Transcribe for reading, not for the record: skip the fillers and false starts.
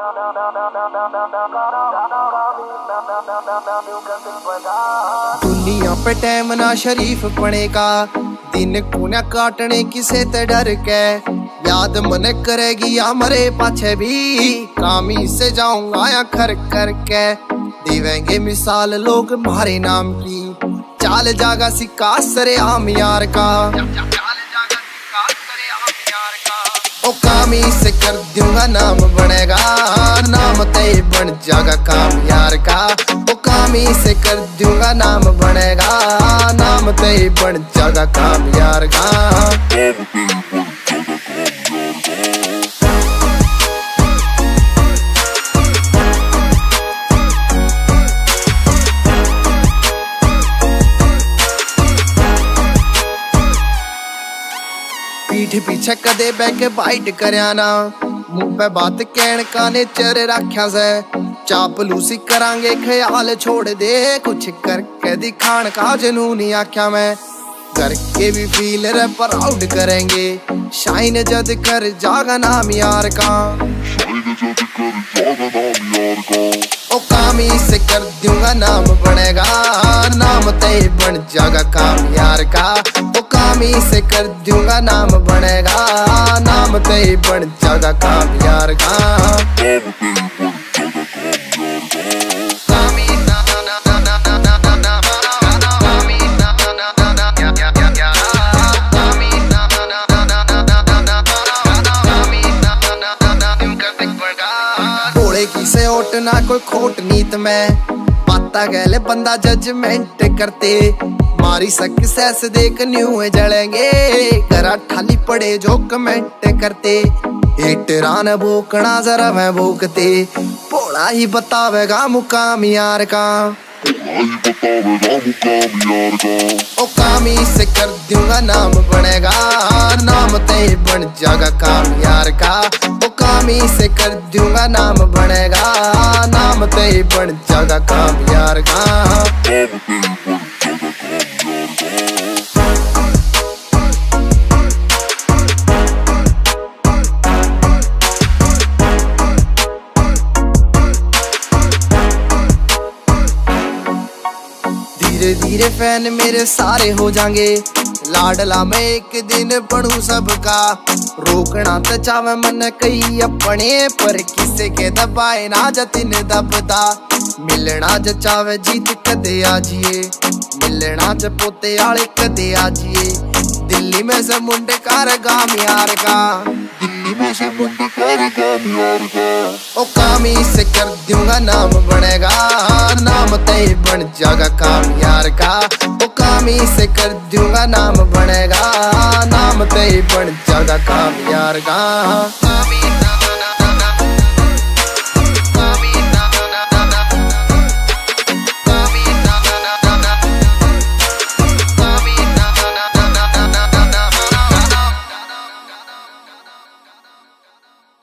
दुनिया पे टाइम ना शरीफ पड़े का, दिन को न काटने किसे ते डर के। याद मन करेगी या मरे पाछे भी, कामी से जाऊंगा या खर करके। देवेंगे मिसाल लोग मारे नाम की, चाल जागा सिक्का सरे आम यार का। ओ कामी से कर दूंगा नाम बनेगा, नाम तय बन जागा काम यार का। ओ कामी से कर दूंगा नाम बनेगा, नाम तय बन जागा काम यार का। पीठ पीछे कदे बैक बाइट करया ना, मुंह पे बात कहन का नेचर रख्या से। चापलूसी करांगे ख्याल छोड़ दे, कुछ करके दिखान का जनून आख्या मैं। करके भी फील रे प्राउड करेंगे, शाइन जद कर जागा नाम यार का। ओ कामी से कर दूंगा नाम बनेगा, नाम तय बन जागा काम यार का। ओ कामी से कर दूंगा नाम बनेगा, नाम तय बन जागा काम यार का। किसे ओट ना कोई खोट नीत में, पाता गैले बंदा जजमेंट करते। मारी सक्सेस देख न्यू जलेंगे, करा ठाली पड़े जो कमेंट करते। हेटरान भोकना जरा मैं भोकते, भोला ही बतावेगा मुकाम यार का। ओ कामी से कर दूंगा नाम बनेगा, नाम तय बन जागा काम यार का। ओ कामी से कर दूंगा नाम बनेगा, नाम तय बन जागा काम यार का। धीरे धीरे फैन मेरे सारे हो जाएंगे, लाडला मैं एक दिन बनूं सबका। रोकना तो चावे मन कई अपने, पर किसे के दबाए ना जतिन दबदा। मिलना ज चावे जीत कदे आजिए, मिलना ज पोते आले कदे आजिए। दिल्ली में से मुंडे कार गाम यार का, दिल्ली में से मुंडे कार गाम यार का। ओ कामी से कर दूंगा नाम बनेगा, नाम तय बन जागा काम यार का। ओ कामी से कर दूंगा नाम बनेगा, नाम तय बन जागा काम यार का।